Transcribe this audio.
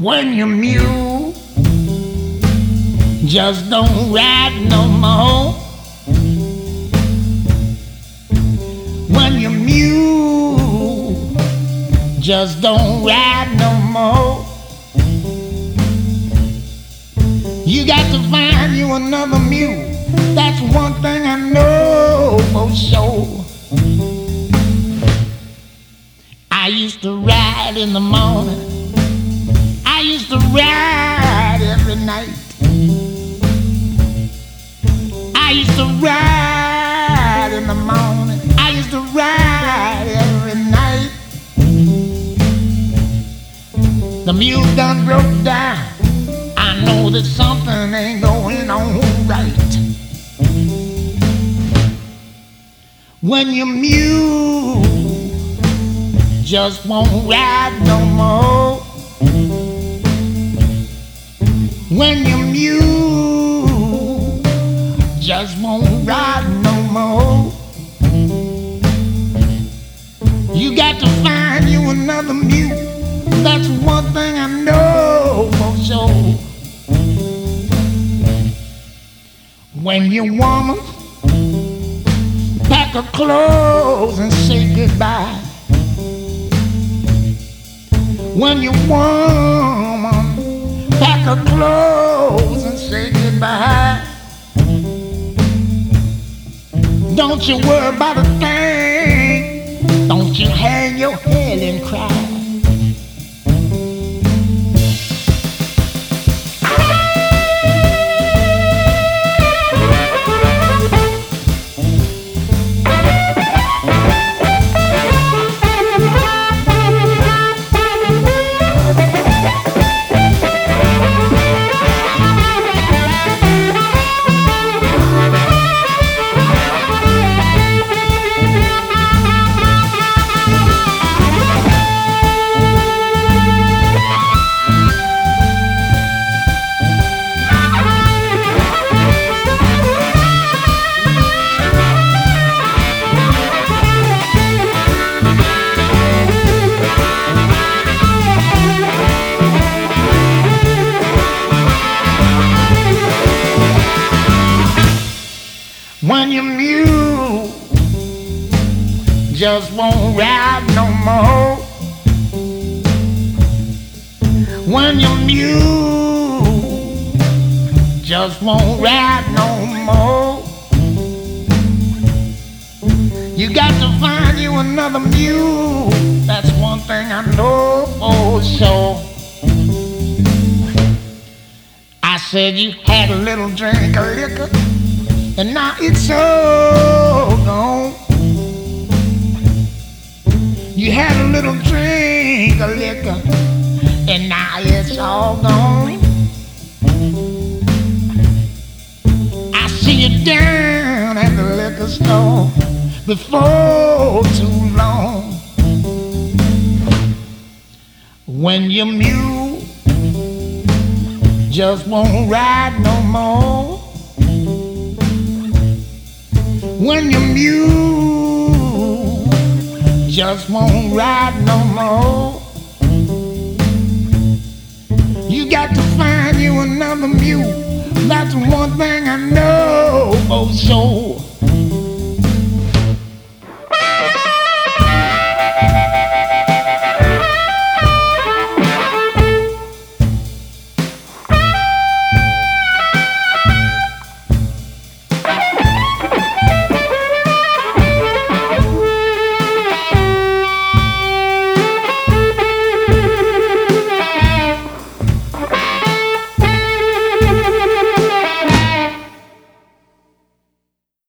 When your mule just don't ride no more. When your mule just don't ride no more. You got to find you another mule. That's one thing I know for sure. I used to ride in the morning. I used to ride every night. I used to ride in the morning. I used to ride every night. The mule done broke down. I know that something ain't going on right. When your mule just won't ride no more. When your mule just won't ride no more. You got to find you another mule. That's one thing I know for sure. When your woman pack her clothes and say goodbye. When your woman pack her clothes and say goodbye, don't you worry about a thing. Don't you hang your head and cry. When your mule just won't ride no more. When your mule just won't ride no more. You got to find you another mule. That's one thing I know for sure. I said you had a little drink of liquor, and now it's all gone. You had a little drink of liquor, and now it's all gone. I see you down at the liquor store before too long. When your mule just won't ride no more. When your mule just won't ride no more. You got to find you another mule. That's one thing I know for sure.